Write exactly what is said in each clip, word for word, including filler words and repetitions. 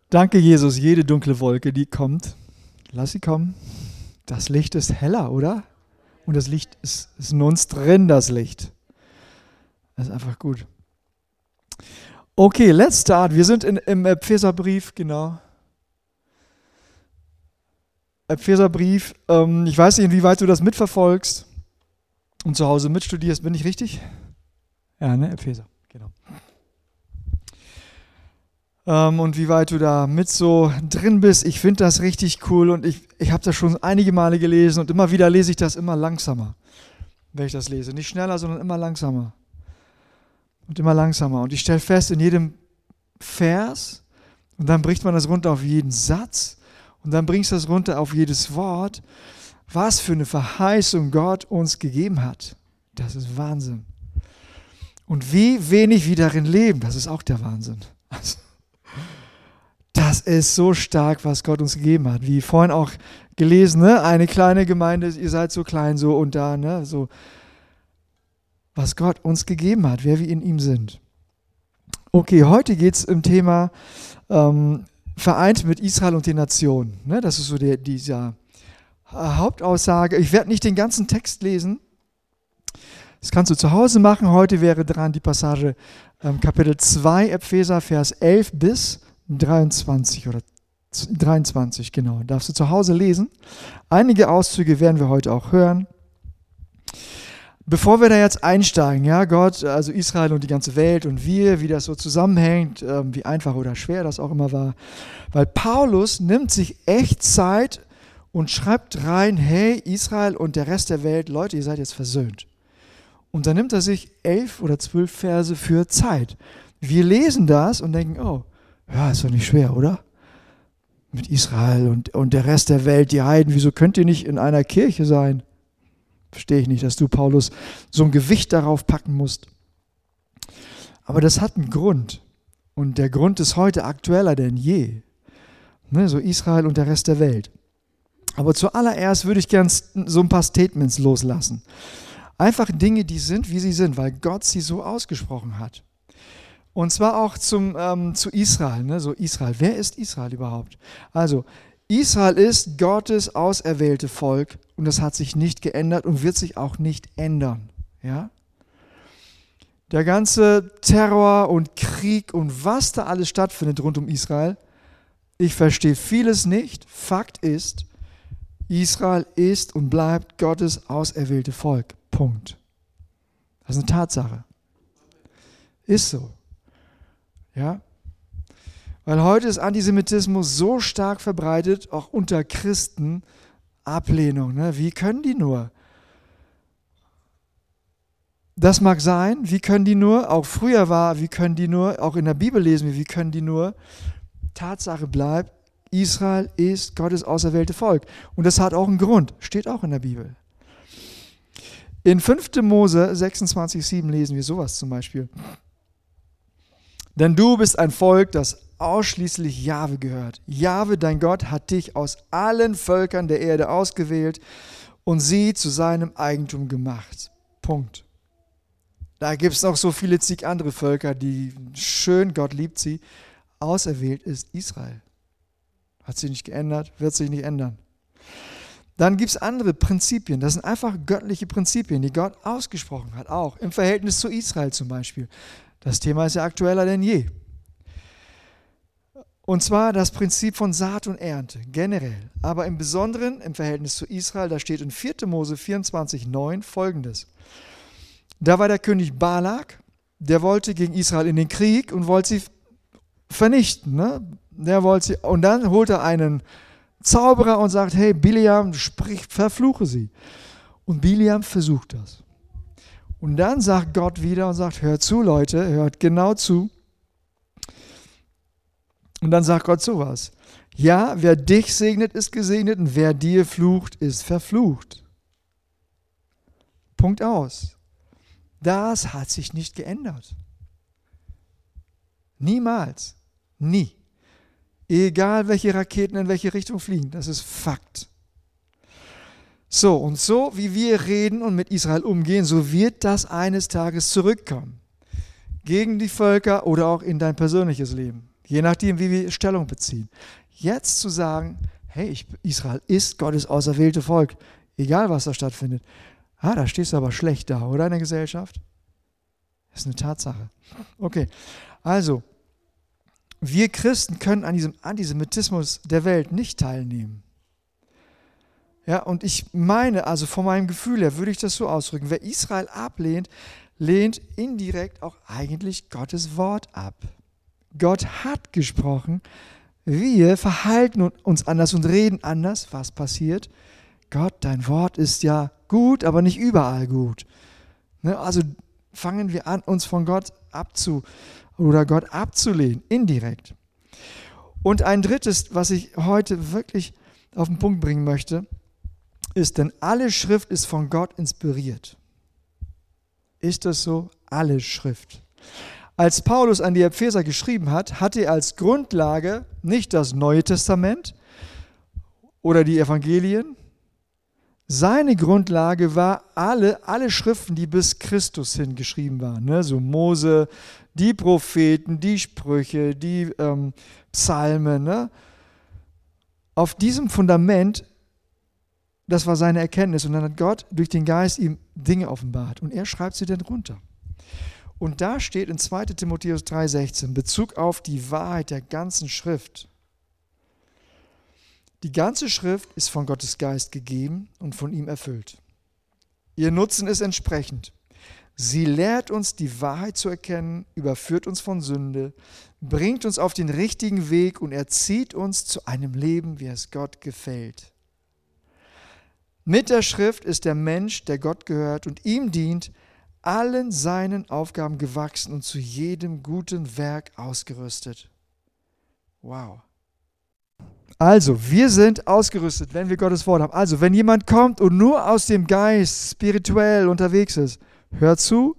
Danke, Jesus, jede dunkle Wolke, die kommt, lass sie kommen. Das Licht ist heller, oder? Und das Licht ist, ist in uns drin, das Licht. Das ist einfach gut. Okay, let's start. Wir sind in, im Epheserbrief, genau. Epheserbrief, ähm, ich weiß nicht, inwieweit du das mitverfolgst und zu Hause mitstudierst. Bin ich richtig? Ja, ne, Epheser, genau. Ähm, und wie weit du da mit so drin bist, ich finde das richtig cool und ich, ich habe das schon einige Male gelesen und immer wieder lese ich das immer langsamer, wenn ich das lese. Nicht schneller, sondern immer langsamer. Und immer langsamer. Und ich stelle fest, in jedem Vers, und dann bricht man das runter auf jeden Satz, und dann bringst du das runter auf jedes Wort, was für eine Verheißung Gott uns gegeben hat. Das ist Wahnsinn. Und wie wenig wir darin leben, das ist auch der Wahnsinn. Also, das ist so stark, was Gott uns gegeben hat. Wie vorhin auch gelesen, ne? Eine kleine Gemeinde, ihr seid so klein, so und da, ne? So, was Gott uns gegeben hat, wer wir in ihm sind. Okay, heute geht es im Thema ähm, vereint mit Israel und den Nationen. Ne? Das ist so der, dieser Hauptaussage. Ich werde nicht den ganzen Text lesen. Das kannst du zu Hause machen. Heute wäre dran die Passage ähm, Kapitel zwei, Epheser, Vers elf bis dreiundzwanzig oder dreiundzwanzig, genau. Darfst du zu Hause lesen. Einige Auszüge werden wir heute auch hören. Bevor wir da jetzt einsteigen, ja, Gott, also Israel und die ganze Welt und wir, wie das so zusammenhängt, ähm, wie einfach oder schwer das auch immer war, weil Paulus nimmt sich echt Zeit und schreibt rein, hey, Israel und der Rest der Welt, Leute, ihr seid jetzt versöhnt. Und dann nimmt er sich elf oder zwölf Verse für Zeit. Wir lesen das und denken, oh, ja, ist doch nicht schwer, oder? Mit Israel und, und der Rest der Welt, die Heiden, wieso könnt ihr nicht in einer Kirche sein? Verstehe ich nicht, dass du, Paulus, so ein Gewicht darauf packen musst. Aber das hat einen Grund. Und der Grund ist heute aktueller denn je. Ne, so Israel und der Rest der Welt. Aber zuallererst würde ich gern so ein paar Statements loslassen. Einfach Dinge, die sind, wie sie sind, weil Gott sie so ausgesprochen hat. Und zwar auch zum, ähm, zu Israel. Ne, so Israel. Wer ist Israel überhaupt? Also, Israel ist Gottes auserwählte Volk und das hat sich nicht geändert und wird sich auch nicht ändern. Ja? Der ganze Terror und Krieg und was da alles stattfindet rund um Israel, ich verstehe vieles nicht. Fakt ist, Israel ist und bleibt Gottes auserwählte Volk. Punkt. Das ist eine Tatsache. Ist so. Ja? Weil heute ist Antisemitismus so stark verbreitet, auch unter Christen, Ablehnung. Ne? Wie können die nur? Das mag sein, wie können die nur? Auch früher war, wie können die nur? Auch in der Bibel lesen wir, wie können die nur? Tatsache bleibt, Israel ist Gottes auserwählte Volk. Und das hat auch einen Grund, steht auch in der Bibel. In fünfter Mose sechsundzwanzig, sieben lesen wir sowas zum Beispiel. Denn du bist ein Volk, das ausschließlich Jahwe gehört. Jahwe, dein Gott, hat dich aus allen Völkern der Erde ausgewählt und sie zu seinem Eigentum gemacht. Punkt. Da gibt es noch so viele zig andere Völker, die schön, Gott liebt sie. Auserwählt ist Israel. Hat sich nicht geändert, wird sich nicht ändern. Dann gibt es andere Prinzipien. Das sind einfach göttliche Prinzipien, die Gott ausgesprochen hat, auch im Verhältnis zu Israel zum Beispiel. Das Thema ist ja aktueller denn je. Und zwar das Prinzip von Saat und Ernte, generell. Aber im Besonderen im Verhältnis zu Israel, da steht in vierter Mose vierundzwanzig, neun folgendes. Da war der König Balak, der wollte gegen Israel in den Krieg und wollte sie vernichten. Ne? Der wollte sie, und dann holt er einen Zauberer und sagt, hey Biliam, sprich, verfluche sie. Und Biliam versucht das. Und dann sagt Gott wieder und sagt, hört zu Leute, hört genau zu. Und dann sagt Gott sowas. Ja, wer dich segnet, ist gesegnet und wer dir flucht, ist verflucht. Punkt aus. Das hat sich nicht geändert. Niemals. Nie. Egal, welche Raketen in welche Richtung fliegen, das ist Fakt. So, und so wie wir reden und mit Israel umgehen, so wird das eines Tages zurückkommen. Gegen die Völker oder auch in dein persönliches Leben. Je nachdem, wie wir Stellung beziehen. Jetzt zu sagen, hey, ich, Israel ist Gottes auserwählte Volk, egal was da stattfindet. Ah, da stehst du aber schlecht da, oder in der Gesellschaft? Das ist eine Tatsache. Okay, also, wir Christen können an diesem Antisemitismus der Welt nicht teilnehmen. Ja, und ich meine, also von meinem Gefühl her würde ich das so ausdrücken, wer Israel ablehnt, lehnt indirekt auch eigentlich Gottes Wort ab. Gott hat gesprochen, wir verhalten uns anders und reden anders. Was passiert? Gott, dein Wort ist ja gut, aber nicht überall gut. Ne? Also fangen wir an, uns von Gott abzu oder Gott abzulehnen, indirekt. Und ein drittes, was ich heute wirklich auf den Punkt bringen möchte, ist, denn alle Schrift ist von Gott inspiriert. Ist das so? Alle Schrift. Als Paulus an die Epheser geschrieben hat, hatte er als Grundlage nicht das Neue Testament oder die Evangelien. Seine Grundlage war alle, alle Schriften, die bis Christus hingeschrieben waren. Ne? So Mose, die Propheten, die Sprüche, die ähm, Psalmen. Ne? Auf diesem Fundament, das war seine Erkenntnis. Und dann hat Gott durch den Geist ihm Dinge offenbart. Und er schreibt sie dann runter. Und da steht in zweiter Timotheus drei sechzehn, Bezug auf die Wahrheit der ganzen Schrift. Die ganze Schrift ist von Gottes Geist gegeben und von ihm erfüllt. Ihr Nutzen ist entsprechend. Sie lehrt uns, die Wahrheit zu erkennen, überführt uns von Sünde, bringt uns auf den richtigen Weg und erzieht uns zu einem Leben, wie es Gott gefällt. Mit der Schrift ist der Mensch, der Gott gehört und ihm dient, allen seinen Aufgaben gewachsen und zu jedem guten Werk ausgerüstet. Wow. Also, wir sind ausgerüstet, wenn wir Gottes Wort haben. Also, wenn jemand kommt und nur aus dem Geist spirituell unterwegs ist, hör zu,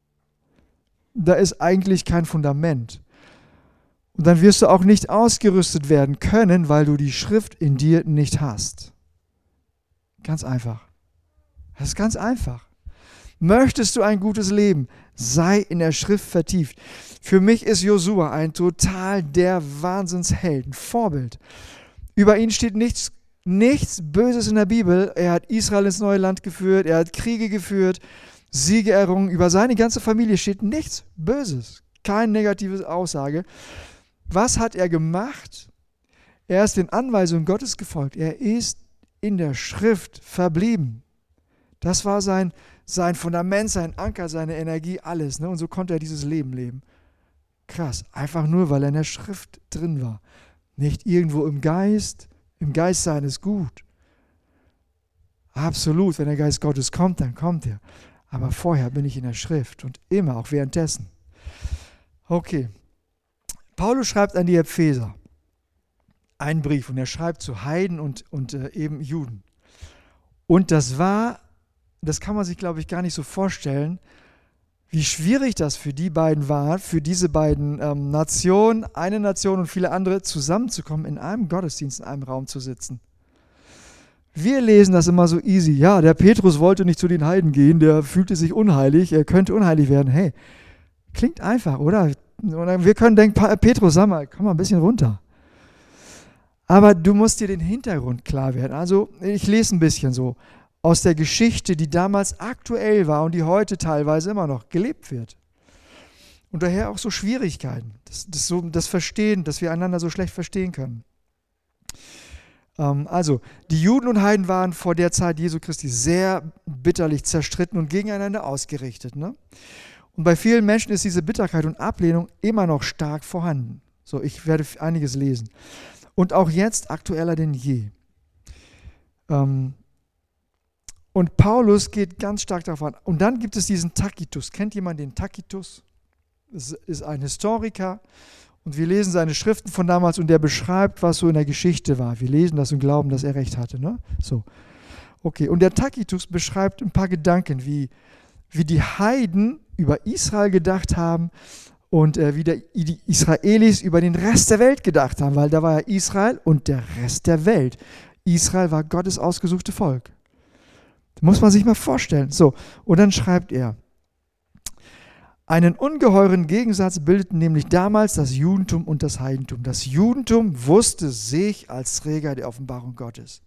da ist eigentlich kein Fundament. Und dann wirst du auch nicht ausgerüstet werden können, weil du die Schrift in dir nicht hast. Ganz einfach. Das ist ganz einfach. Möchtest du ein gutes Leben? Sei in der Schrift vertieft. Für mich ist Josua ein total der Wahnsinnsheld, ein Vorbild. Über ihn steht nichts, nichts Böses in der Bibel. Er hat Israel ins neue Land geführt, er hat Kriege geführt, Siege errungen. Über seine ganze Familie steht nichts Böses, keine negative Aussage. Was hat er gemacht? Er ist den Anweisungen Gottes gefolgt. Er ist in der Schrift verblieben. Das war sein, sein Fundament, sein Anker, seine Energie, alles. Ne? Und so konnte er dieses Leben leben. Krass, einfach nur, weil er in der Schrift drin war. Nicht irgendwo im Geist. Im Geist sein ist gut. Absolut, wenn der Geist Gottes kommt, dann kommt er. Aber vorher bin ich in der Schrift und immer, auch währenddessen. Okay. Paulus schreibt an die Epheser einen Brief und er schreibt zu Heiden und, und äh, eben Juden. Und das war, das kann man sich, glaube ich, gar nicht so vorstellen, wie schwierig das für die beiden war, für diese beiden ähm, Nationen, eine Nation und viele andere, zusammenzukommen, in einem Gottesdienst, in einem Raum zu sitzen. Wir lesen das immer so easy. Ja, der Petrus wollte nicht zu den Heiden gehen, der fühlte sich unheilig, er könnte unheilig werden. Hey, klingt einfach, oder? Wir können denken, Petrus, sag mal, komm mal ein bisschen runter. Aber du musst dir den Hintergrund klar werden. Also ich lese ein bisschen so aus der Geschichte, die damals aktuell war und die heute teilweise immer noch gelebt wird. Und daher auch so Schwierigkeiten, das, das, so, das Verstehen, dass wir einander so schlecht verstehen können. Ähm, also, die Juden und Heiden waren vor der Zeit Jesu Christi sehr bitterlich zerstritten und gegeneinander ausgerichtet. Ne? Und bei vielen Menschen ist diese Bitterkeit und Ablehnung immer noch stark vorhanden. So, ich werde einiges lesen. Und auch jetzt aktueller denn je. Ähm, Und Paulus geht ganz stark darauf an. Und dann gibt es diesen Tacitus. Kennt jemand den Tacitus? Das ist ein Historiker. Und wir lesen seine Schriften von damals und der beschreibt, was so in der Geschichte war. Wir lesen das und glauben, dass er recht hatte. Ne? So. Okay. Und der Tacitus beschreibt ein paar Gedanken, wie, wie die Heiden über Israel gedacht haben und äh, wie der, die Israelis über den Rest der Welt gedacht haben. Weil da war ja Israel und der Rest der Welt. Israel war Gottes ausgesuchte Volk. Muss man sich mal vorstellen. So, und dann schreibt er, Einen ungeheuren Gegensatz bildeten nämlich damals das Judentum und das Heidentum. Das Judentum wusste sich als Träger der Offenbarung Gottes.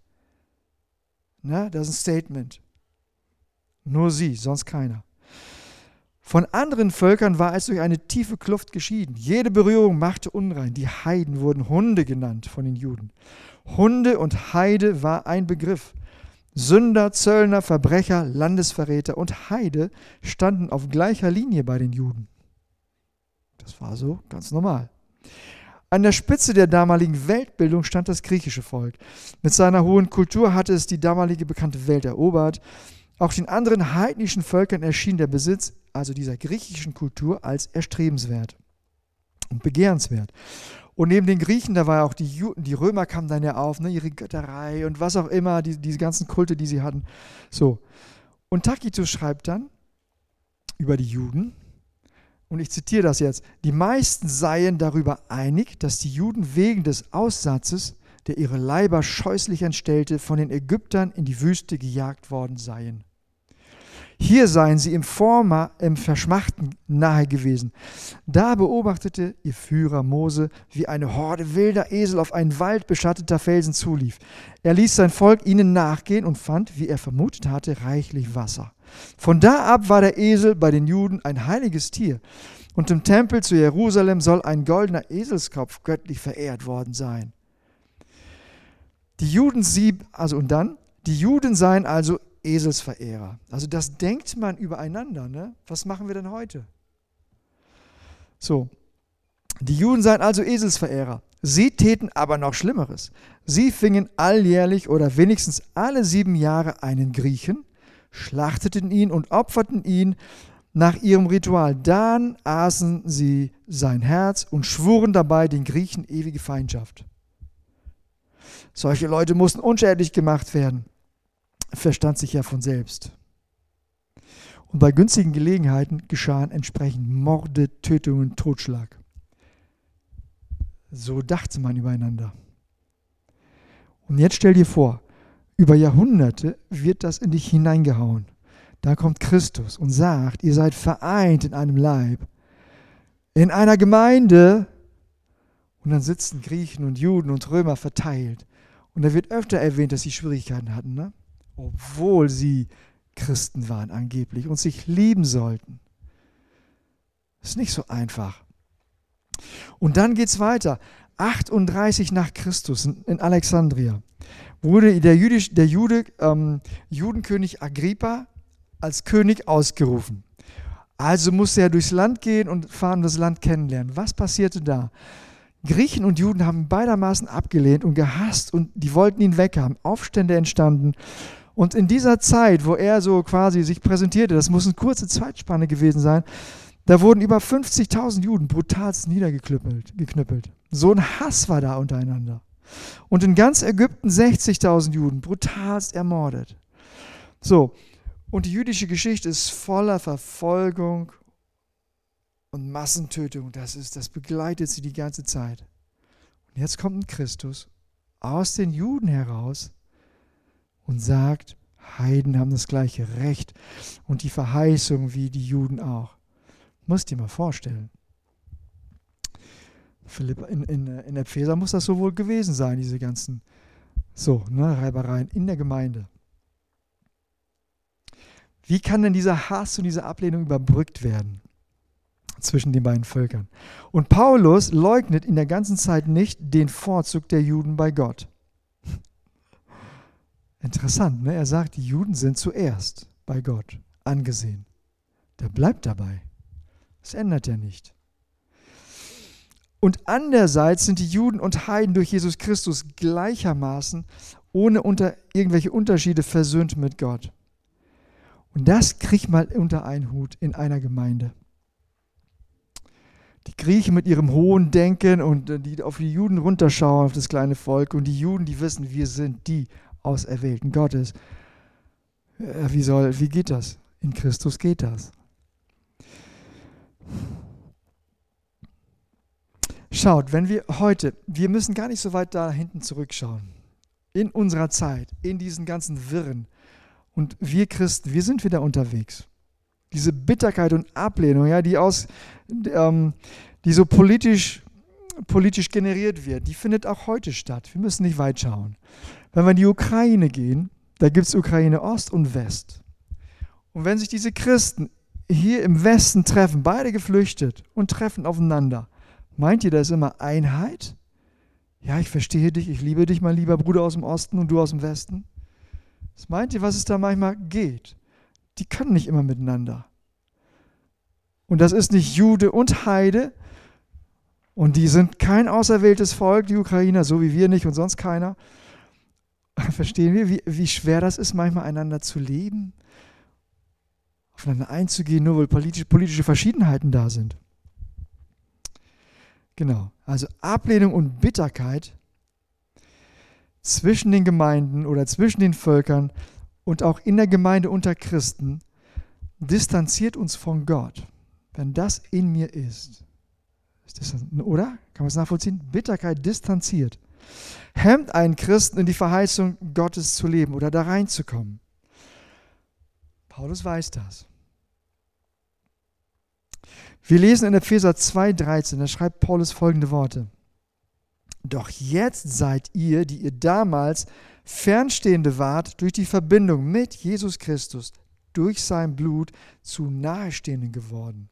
Na, das ist ein Statement. Nur sie, sonst keiner. Von anderen Völkern war es durch eine tiefe Kluft geschieden. Jede Berührung machte unrein. Die Heiden wurden Hunde genannt von den Juden. Hunde und Heide war ein Begriff. Sünder, Zöllner, Verbrecher, Landesverräter und Heide standen auf gleicher Linie bei den Juden. Das war so ganz normal. An der Spitze der damaligen Weltbildung stand das griechische Volk. Mit seiner hohen Kultur hatte es die damalige bekannte Welt erobert. Auch den anderen heidnischen Völkern erschien der Besitz, also dieser griechischen Kultur, als erstrebenswert und begehrenswert. Und neben den Griechen, da war auch die, Ju- die Römer kamen dann ja auf, ne, ihre Götterei und was auch immer, die, diese ganzen Kulte, die sie hatten. So. Und Tacitus schreibt dann über die Juden, und ich zitiere das jetzt: Die meisten seien darüber einig, dass die Juden wegen des Aussatzes, der ihre Leiber scheußlich entstellte, von den Ägyptern in die Wüste gejagt worden seien. Hier seien sie im Forma, im Verschmachten nahe gewesen. Da beobachtete ihr Führer Mose, wie eine Horde wilder Esel auf einen Wald beschatteter Felsen zulief. Er ließ sein Volk ihnen nachgehen und fand, wie er vermutet hatte, reichlich Wasser. Von da ab war der Esel bei den Juden ein heiliges Tier. Und im Tempel zu Jerusalem soll ein goldener Eselskopf göttlich verehrt worden sein. Die Juden sieb, also und dann, die Juden seien also Eselsverehrer. Also das denkt man übereinander. Ne? Was machen wir denn heute? So, die Juden seien also Eselsverehrer. Sie täten aber noch Schlimmeres. Sie fingen alljährlich oder wenigstens alle sieben Jahre einen Griechen, schlachteten ihn und opferten ihn nach ihrem Ritual. Dann aßen sie sein Herz und schwuren dabei den Griechen ewige Feindschaft. Solche Leute mussten unschädlich gemacht werden. Verstand sich ja von selbst. Und bei günstigen Gelegenheiten geschahen entsprechend Morde, Tötungen, Totschlag. So dachte man übereinander. Und jetzt stell dir vor, über Jahrhunderte wird das in dich hineingehauen. Da kommt Christus und sagt, ihr seid vereint in einem Leib, in einer Gemeinde. Und dann sitzen Griechen und Juden und Römer verteilt. Und da wird öfter erwähnt, dass sie Schwierigkeiten hatten, ne? Obwohl sie Christen waren angeblich und sich lieben sollten. Ist nicht so einfach. Und dann geht es weiter. achtunddreißig nach Christus in Alexandria wurde der, Jüdisch, der Jude, ähm, Judenkönig Agrippa als König ausgerufen. Also musste er durchs Land gehen und fahren und das Land kennenlernen. Was passierte da? Griechen und Juden haben beidermaßen abgelehnt und gehasst und die wollten ihn weghaben. Aufstände entstanden. Und in dieser Zeit, wo er so quasi sich präsentierte, das muss eine kurze Zeitspanne gewesen sein, da wurden über fünfzigtausend Juden brutalst niedergeknüppelt. Geknüppelt. So ein Hass war da untereinander. Und in ganz Ägypten sechzigtausend Juden brutalst ermordet. So, und die jüdische Geschichte ist voller Verfolgung und Massentötung. Das ist, das begleitet sie die ganze Zeit. Und jetzt kommt ein Christus aus den Juden heraus und sagt, Heiden haben das gleiche Recht und die Verheißung wie die Juden auch. Musst dir mal vorstellen. Philipp, in, in, in Epheser muss das so wohl gewesen sein, diese ganzen so, ne, Reibereien in der Gemeinde. Wie kann denn dieser Hass und diese Ablehnung überbrückt werden zwischen den beiden Völkern? Und Paulus leugnet in der ganzen Zeit nicht den Vorzug der Juden bei Gott. Interessant, ne? Er sagt, die Juden sind zuerst bei Gott angesehen. Der bleibt dabei. Das ändert er nicht. Und andererseits sind die Juden und Heiden durch Jesus Christus gleichermaßen ohne unter irgendwelche Unterschiede versöhnt mit Gott. Und das kriegt mal unter einen Hut in einer Gemeinde. Die Griechen mit ihrem hohen Denken und die auf die Juden runterschauen, auf das kleine Volk. Und die Juden, die wissen, wir sind die Auserwählten Gottes. Wie soll, wie geht das? In Christus geht das. Schaut, wenn wir heute, wir müssen gar nicht so weit da hinten zurückschauen. In unserer Zeit, in diesen ganzen Wirren. Und wir Christen, wir sind wieder unterwegs. diese Bitterkeit und Ablehnung, ja, die, aus, ähm, die so politisch, politisch generiert wird, die findet auch heute statt. Wir müssen nicht weit schauen. Wenn wir in die Ukraine gehen, da gibt es Ukraine Ost und West. Und wenn sich diese Christen hier im Westen treffen, beide geflüchtet und treffen aufeinander, meint ihr, da ist immer Einheit? Ja, ich verstehe dich, ich liebe dich, mein lieber Bruder aus dem Osten und du aus dem Westen. Was meint ihr, was es da manchmal geht? Die können nicht immer miteinander. Und das ist nicht Jude und Heide. Und die sind kein auserwähltes Volk, die Ukrainer, so wie wir nicht und sonst keiner. Verstehen wir, wie, wie schwer das ist, manchmal einander zu leben? Aufeinander einzugehen, nur weil politische, politische Verschiedenheiten da sind. Genau, also Ablehnung und Bitterkeit zwischen den Gemeinden oder zwischen den Völkern und auch in der Gemeinde unter Christen distanziert uns von Gott. Wenn das in mir ist, ist das, oder? Kann man es nachvollziehen? Bitterkeit distanziert. Hemmt einen Christen in die Verheißung Gottes zu leben oder da reinzukommen. Paulus weiß das. Wir lesen in Epheser zwei dreizehn, da schreibt Paulus folgende Worte. Doch jetzt seid ihr, die ihr damals Fernstehende wart, durch die Verbindung mit Jesus Christus, durch sein Blut zu Nahestehenden geworden.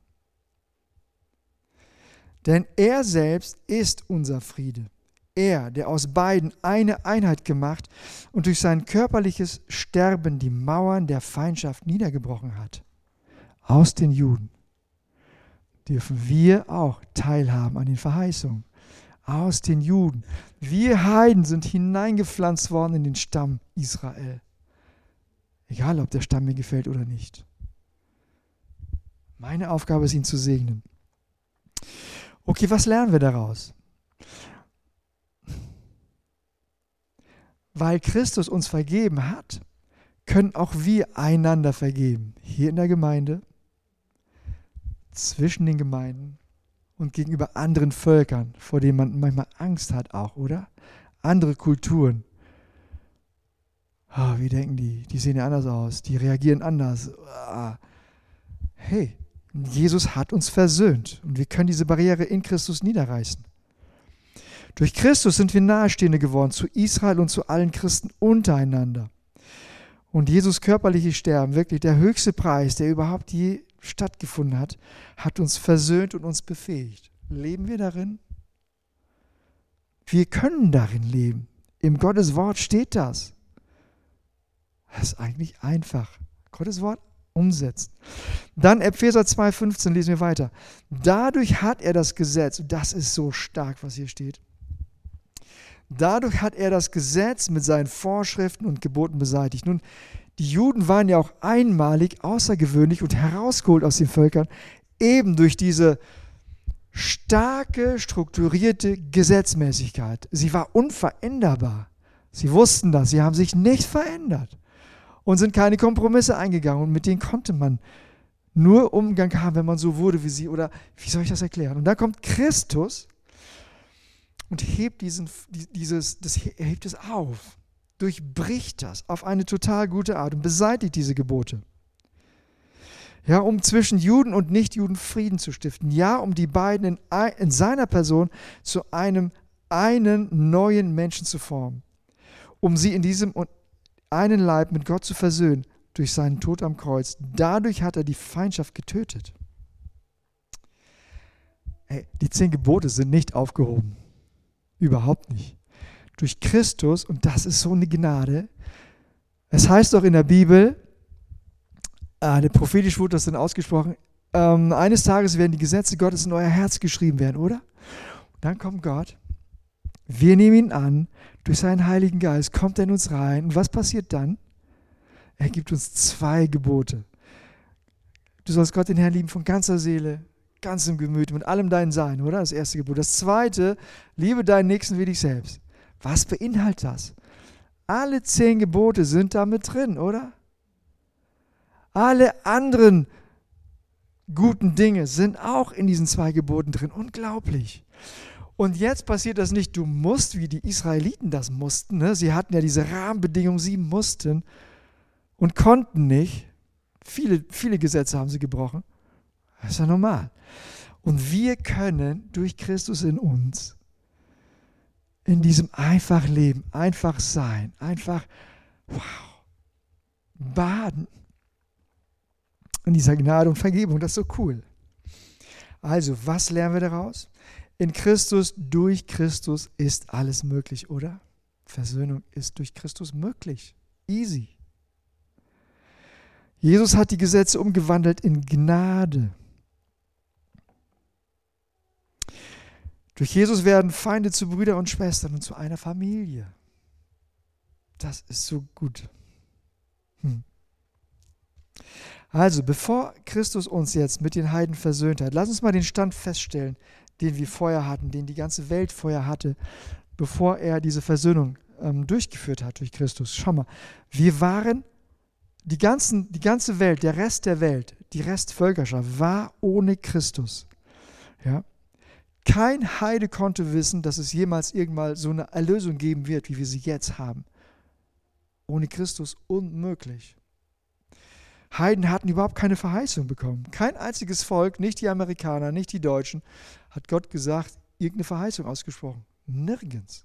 Denn er selbst ist unser Friede. Er, der aus beiden eine Einheit gemacht und durch sein körperliches Sterben die Mauern der Feindschaft niedergebrochen hat. Aus den Juden dürfen wir auch teilhaben an den Verheißungen. Aus den Juden. Wir Heiden sind hineingepflanzt worden in den Stamm Israel. Egal, ob der Stamm mir gefällt oder nicht. Meine Aufgabe ist, ihn zu segnen. Okay, was lernen wir daraus? Weil Christus uns vergeben hat, können auch wir einander vergeben. Hier in der Gemeinde, zwischen den Gemeinden und gegenüber anderen Völkern, vor denen man manchmal Angst hat auch, oder? Andere Kulturen. Oh, wie denken die? Die sehen ja anders aus, die reagieren anders. Hey, Jesus hat uns versöhnt und wir können diese Barriere in Christus niederreißen. Durch Christus sind wir Nahestehende geworden zu Israel und zu allen Christen untereinander. Und Jesus körperliches Sterben, wirklich der höchste Preis, der überhaupt je stattgefunden hat, hat uns versöhnt und uns befähigt. Leben wir darin? Wir können darin leben. Im Gottes Wort steht das. Das ist eigentlich einfach. Gottes Wort umsetzt. Dann Epheser zwei fünfzehn lesen wir weiter. Dadurch hat er das Gesetz, und das ist so stark, was hier steht, dadurch hat er das Gesetz mit seinen Vorschriften und Geboten beseitigt. Nun, die Juden waren ja auch einmalig, außergewöhnlich und herausgeholt aus den Völkern, eben durch diese starke, strukturierte Gesetzmäßigkeit. Sie war unveränderbar. Sie wussten das, sie haben sich nicht verändert und sind keine Kompromisse eingegangen. Und mit denen konnte man nur Umgang haben, wenn man so wurde wie sie. Oder wie soll ich das erklären? Und dann kommt Christus und hebt, diesen, dieses, das, hebt es auf, durchbricht das auf eine total gute Art und beseitigt diese Gebote. Ja, um zwischen Juden und Nichtjuden Frieden zu stiften. Ja, um die beiden in, in seiner Person zu einem einen neuen Menschen zu formen. Um sie in diesem einen Leib mit Gott zu versöhnen durch seinen Tod am Kreuz. Dadurch hat er die Feindschaft getötet. Hey, die zehn Gebote sind nicht aufgehoben. Überhaupt nicht. Durch Christus, und das ist so eine Gnade, es heißt doch in der Bibel, äh, prophetisch wurde das dann ausgesprochen, ähm, eines Tages werden die Gesetze Gottes in euer Herz geschrieben werden, oder? Und dann kommt Gott, wir nehmen ihn an, durch seinen Heiligen Geist kommt er in uns rein. Und was passiert dann? Er gibt uns zwei Gebote. Du sollst Gott den Herrn lieben von ganzer Seele, ganzem Gemüt, mit allem dein Sein, oder? Das erste Gebot. Das zweite, liebe deinen Nächsten wie dich selbst. Was beinhaltet das? Alle zehn Gebote sind da mit drin, oder? Alle anderen guten Dinge sind auch in diesen zwei Geboten drin. Unglaublich. Und jetzt passiert das nicht, du musst, wie die Israeliten das mussten. Ne? Sie hatten ja diese Rahmenbedingungen, sie mussten und konnten nicht. Viele, viele Gesetze haben sie gebrochen. Das ist ja normal. Und wir können durch Christus in uns in diesem einfach leben, einfach sein, einfach wow, baden in dieser Gnade und Vergebung. Das ist so cool. Also, was lernen wir daraus? In Christus, durch Christus ist alles möglich, oder? Versöhnung ist durch Christus möglich. Easy. Jesus hat die Gesetze umgewandelt in Gnade. Durch Jesus werden Feinde zu Brüdern und Schwestern und zu einer Familie. Das ist so gut. Hm. Also, bevor Christus uns jetzt mit den Heiden versöhnt hat, lass uns mal den Stand feststellen, den wir vorher hatten, den die ganze Welt vorher hatte, bevor er diese Versöhnung ähm, durchgeführt hat durch Christus. Schau mal, wir waren, die, ganzen, die ganze Welt, der Rest der Welt, die Restvölkerschaft war ohne Christus. Ja? Kein Heide konnte wissen, dass es jemals irgendwann so eine Erlösung geben wird, wie wir sie jetzt haben. Ohne Christus unmöglich. Heiden hatten überhaupt keine Verheißung bekommen. Kein einziges Volk, nicht die Amerikaner, nicht die Deutschen, hat Gott gesagt, irgendeine Verheißung ausgesprochen. Nirgends.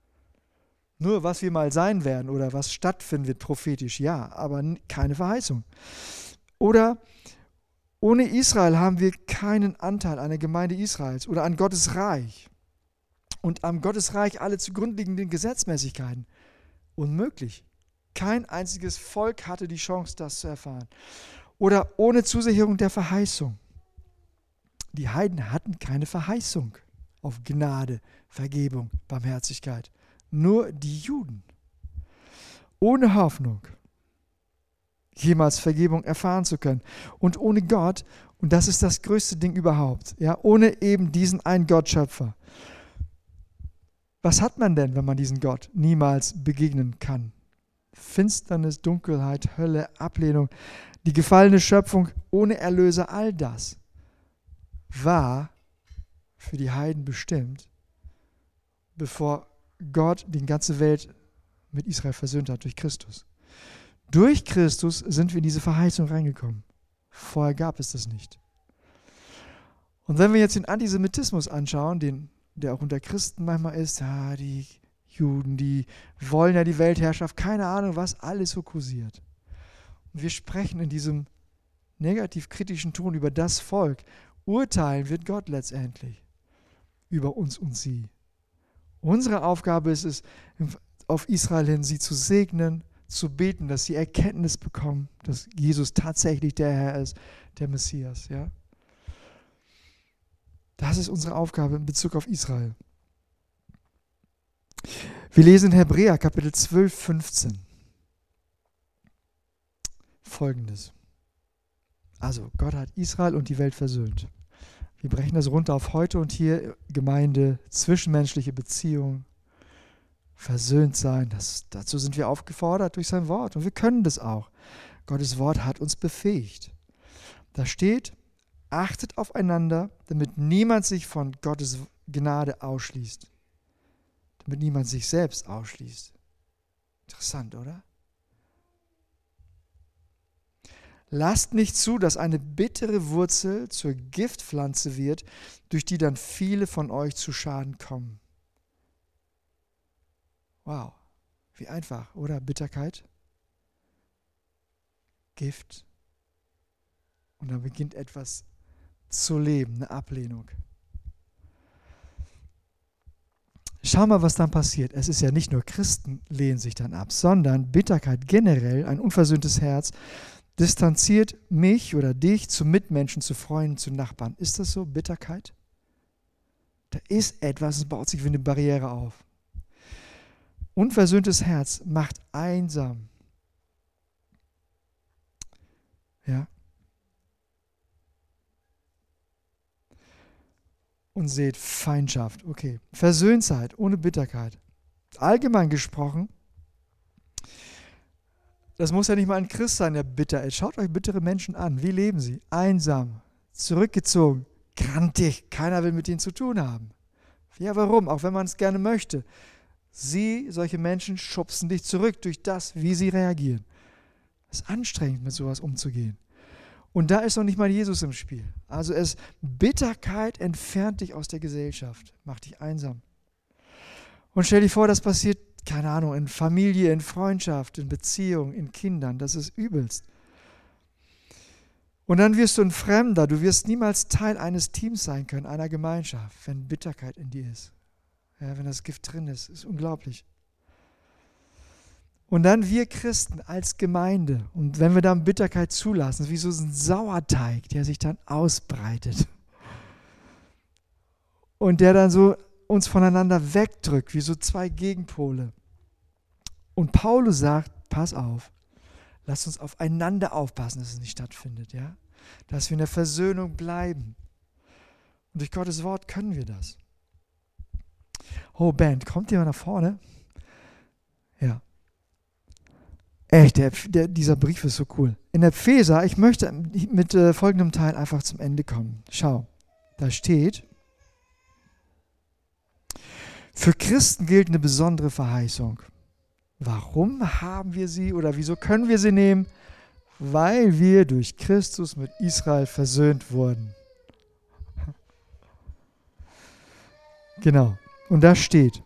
Nur was wir mal sein werden oder was stattfinden wird prophetisch, ja, aber keine Verheißung. Oder ohne Israel haben wir keinen Anteil an der Gemeinde Israels oder an Gottes Reich. Und am Gottes Reich alle zugrunde liegenden Gesetzmäßigkeiten. Unmöglich. Kein einziges Volk hatte die Chance, das zu erfahren. Oder ohne Zusicherung der Verheißung. Die Heiden hatten keine Verheißung auf Gnade, Vergebung, Barmherzigkeit. Nur die Juden. Ohne Hoffnung, jemals Vergebung erfahren zu können. Und ohne Gott, und das ist das größte Ding überhaupt, ja, ohne eben diesen einen Gottschöpfer. Was hat man denn, wenn man diesen Gott niemals begegnen kann? Finsternis, Dunkelheit, Hölle, Ablehnung, die gefallene Schöpfung ohne Erlöser, all das war für die Heiden bestimmt, bevor Gott die ganze Welt mit Israel versöhnt hat durch Christus. Durch Christus sind wir in diese Verheißung reingekommen. Vorher gab es das nicht. Und wenn wir jetzt den Antisemitismus anschauen, den, der auch unter Christen manchmal ist, ja, die Juden, die wollen ja die Weltherrschaft, keine Ahnung, was alles so kursiert. Und wir sprechen in diesem negativ-kritischen Ton über das Volk. Urteilen wird Gott letztendlich über uns und sie. Unsere Aufgabe ist es, auf Israel hin sie zu segnen, zu beten, dass sie Erkenntnis bekommen, dass Jesus tatsächlich der Herr ist, der Messias. Ja? Das ist unsere Aufgabe in Bezug auf Israel. Wir lesen in Hebräer Kapitel zwölf, fünfzehn Folgendes. Also, Gott hat Israel und die Welt versöhnt. Wir brechen das runter auf heute und hier Gemeinde, zwischenmenschliche Beziehungen, versöhnt sein. Das, dazu sind wir aufgefordert durch sein Wort und wir können das auch. Gottes Wort hat uns befähigt. Da steht, achtet aufeinander, damit niemand sich von Gottes Gnade ausschließt. Damit niemand sich selbst ausschließt. Interessant, oder? Lasst nicht zu, dass eine bittere Wurzel zur Giftpflanze wird, durch die dann viele von euch zu Schaden kommen. Wow, wie einfach, oder? Bitterkeit, Gift. Und dann beginnt etwas zu leben, eine Ablehnung. Schau mal, was dann passiert. Es ist ja nicht nur Christen lehnen sich dann ab, sondern Bitterkeit generell, ein unversöhntes Herz, distanziert mich oder dich zu Mitmenschen, zu Freunden, zu Nachbarn. Ist das so, Bitterkeit? Da ist etwas, es baut sich wie eine Barriere auf. Unversöhntes Herz macht einsam. Ja. Und seht Feindschaft. Okay. Versöhntheit ohne Bitterkeit. Allgemein gesprochen, das muss ja nicht mal ein Christ sein, der bitter ist. Schaut euch bittere Menschen an. Wie leben sie? Einsam, zurückgezogen, grantig. Keiner will mit ihnen zu tun haben. Ja, warum? Auch wenn man es gerne möchte. Sie, solche Menschen, schubsen dich zurück durch das, wie sie reagieren. Es ist anstrengend, mit sowas umzugehen. Und da ist noch nicht mal Jesus im Spiel. Also es, Bitterkeit entfernt dich aus der Gesellschaft, macht dich einsam. Und stell dir vor, das passiert, keine Ahnung, in Familie, in Freundschaft, in Beziehung, in Kindern. Das ist übelst. Und dann wirst du ein Fremder. Du wirst niemals Teil eines Teams sein können, einer Gemeinschaft, wenn Bitterkeit in dir ist. Ja, wenn das Gift drin ist. Ist unglaublich. Und dann wir Christen als Gemeinde, und wenn wir dann Bitterkeit zulassen, ist wie so ein Sauerteig, der sich dann ausbreitet. Und der dann so uns voneinander wegdrückt, wie so zwei Gegenpole. Und Paulus sagt, pass auf, lasst uns aufeinander aufpassen, dass es nicht stattfindet, ja? Dass wir in der Versöhnung bleiben. Und durch Gottes Wort können wir das. Oh Band, kommt ihr mal nach vorne? Ja. Echt, der, der, dieser Brief ist so cool. In Epheser, ich möchte mit äh, folgendem Teil einfach zum Ende kommen. Schau, da steht, für Christen gilt eine besondere Verheißung. Warum haben wir sie oder wieso können wir sie nehmen? Weil wir durch Christus mit Israel versöhnt wurden. Genau. Und da steht,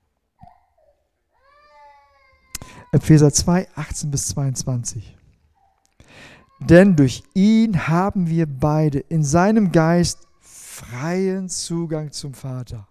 Epheser zwei, achtzehn bis zweiundzwanzig. Denn durch ihn haben wir beide in seinem Geist freien Zugang zum Vater.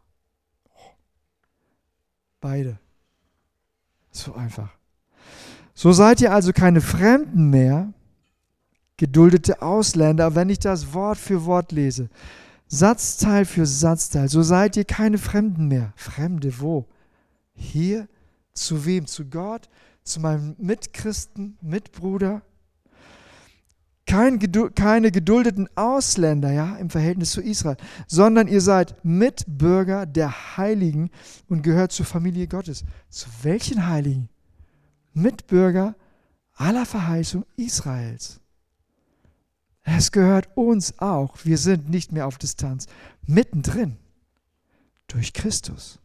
Beide. So einfach. So seid ihr also keine Fremden mehr, geduldete Ausländer, wenn ich das Wort für Wort lese, Satzteil für Satzteil, so seid ihr keine Fremden mehr. Fremde wo? Hier? Zu wem? Zu Gott? Zu meinem Mitchristen, Mitbruder? Kein, keine geduldeten Ausländer, ja, im Verhältnis zu Israel, sondern ihr seid Mitbürger der Heiligen und gehört zur Familie Gottes. Zu welchen Heiligen? Mitbürger aller Verheißung Israels. Es gehört uns auch. Wir sind nicht mehr auf Distanz. Mittendrin. Durch Christus.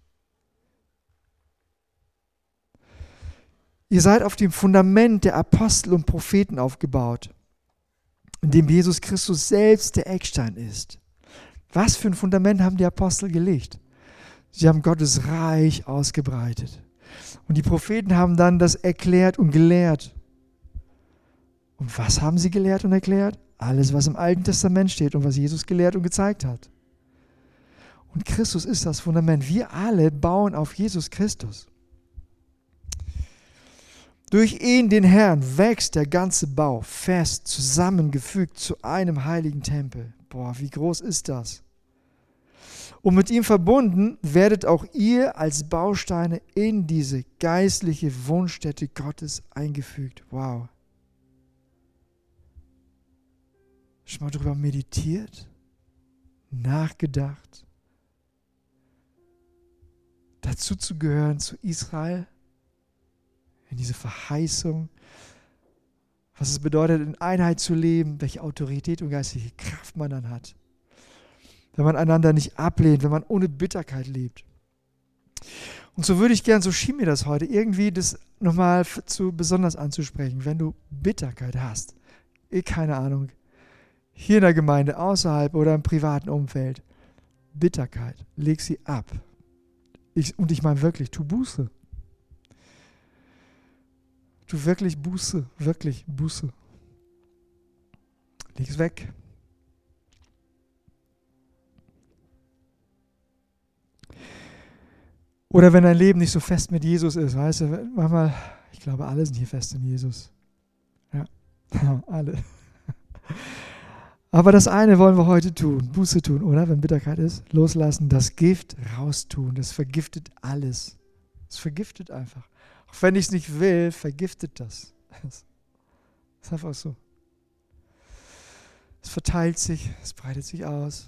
Ihr seid auf dem Fundament der Apostel und Propheten aufgebaut, in dem Jesus Christus selbst der Eckstein ist. Was für ein Fundament haben die Apostel gelegt? Sie haben Gottes Reich ausgebreitet. Und die Propheten haben dann das erklärt und gelehrt. Und was haben sie gelehrt und erklärt? Alles, was im Alten Testament steht und was Jesus gelehrt und gezeigt hat. Und Christus ist das Fundament. Wir alle bauen auf Jesus Christus. Durch ihn, den Herrn, wächst der ganze Bau fest zusammengefügt zu einem heiligen Tempel. Boah, wie groß ist das? Und mit ihm verbunden werdet auch ihr als Bausteine in diese geistliche Wohnstätte Gottes eingefügt. Wow. Schon mal drüber meditiert? Nachgedacht? Dazu zu gehören zu Israel? In diese Verheißung, was es bedeutet, in Einheit zu leben, welche Autorität und geistliche Kraft man dann hat. Wenn man einander nicht ablehnt, wenn man ohne Bitterkeit lebt. Und so würde ich gern, so schien mir das heute, irgendwie das nochmal zu besonders anzusprechen, wenn du Bitterkeit hast, ich keine Ahnung, hier in der Gemeinde, außerhalb oder im privaten Umfeld, Bitterkeit, leg sie ab. Ich, und ich meine wirklich, tu Buße. Tu wirklich Buße, wirklich Buße. Leg es weg. Oder wenn dein Leben nicht so fest mit Jesus ist, weißt du, manchmal, ich glaube, alle sind hier fest in Jesus. Ja, alle. Aber das eine wollen wir heute tun, Buße tun, oder? Wenn Bitterkeit ist, loslassen, das Gift raustun, das vergiftet alles. Es vergiftet einfach. Auch wenn ich es nicht will, vergiftet das. Das ist einfach so. Es verteilt sich, es breitet sich aus.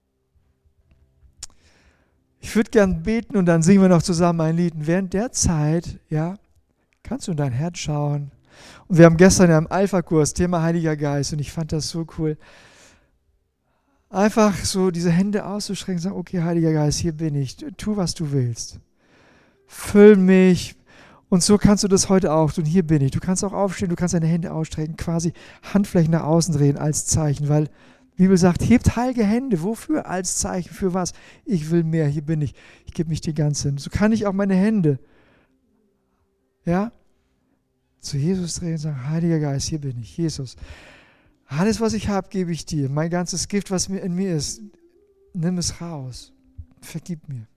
Ich würde gern beten und dann singen wir noch zusammen ein Lied. Und während der Zeit, ja, kannst du in dein Herz schauen. Und wir haben gestern ja im Alpha-Kurs Thema Heiliger Geist und ich fand das so cool. Einfach so diese Hände auszuschrecken und sagen, okay, Heiliger Geist, hier bin ich, tu, was du willst. Füll mich. Und so kannst du das heute auch tun. Hier bin ich. Du kannst auch aufstehen, du kannst deine Hände ausstrecken, quasi Handflächen nach außen drehen als Zeichen, weil die Bibel sagt, hebt heilige Hände. Wofür? Als Zeichen. Für was? Ich will mehr. Hier bin ich. Ich gebe mich dir ganz hin. So kann ich auch meine Hände, ja, zu Jesus drehen und sagen, Heiliger Geist, hier bin ich. Jesus, alles, was ich habe, gebe ich dir. Mein ganzes Gift, was mir in mir ist, nimm es raus. Vergib mir.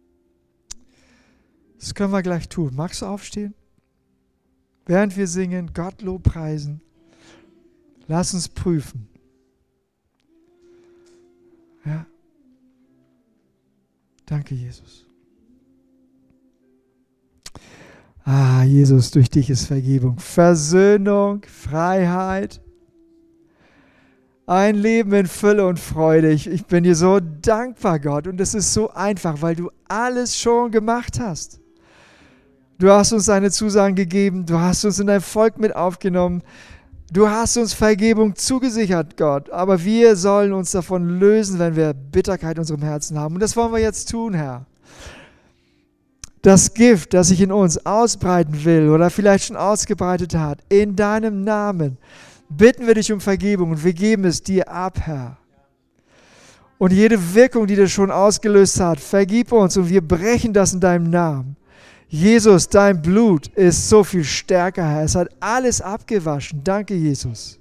Das können wir gleich tun. Magst du aufstehen? Während wir singen, Gott lobpreisen. Lass uns prüfen. Ja. Danke, Jesus. Ah, Jesus, durch dich ist Vergebung, Versöhnung, Freiheit. Ein Leben in Fülle und Freude. Ich, ich bin dir so dankbar, Gott. Und es ist so einfach, weil du alles schon gemacht hast. Du hast uns deine Zusagen gegeben. Du hast uns in dein Volk mit aufgenommen. Du hast uns Vergebung zugesichert, Gott. Aber wir sollen uns davon lösen, wenn wir Bitterkeit in unserem Herzen haben. Und das wollen wir jetzt tun, Herr. Das Gift, das sich in uns ausbreiten will oder vielleicht schon ausgebreitet hat, in deinem Namen, bitten wir dich um Vergebung und wir geben es dir ab, Herr. Und jede Wirkung, die das schon ausgelöst hat, vergib uns und wir brechen das in deinem Namen. Jesus, dein Blut ist so viel stärker, Herr. Es hat alles abgewaschen. Danke, Jesus.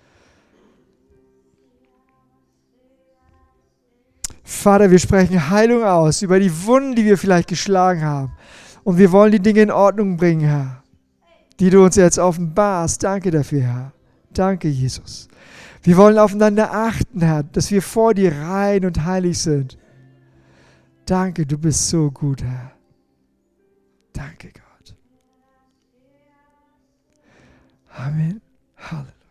Vater, wir sprechen Heilung aus über die Wunden, die wir vielleicht geschlagen haben. Und wir wollen die Dinge in Ordnung bringen, Herr, die du uns jetzt offenbarst. Danke dafür, Herr. Danke, Jesus. Wir wollen aufeinander achten, Herr, dass wir vor dir rein und heilig sind. Danke, du bist so gut, Herr. Danke, Gott. Amen. Halleluja.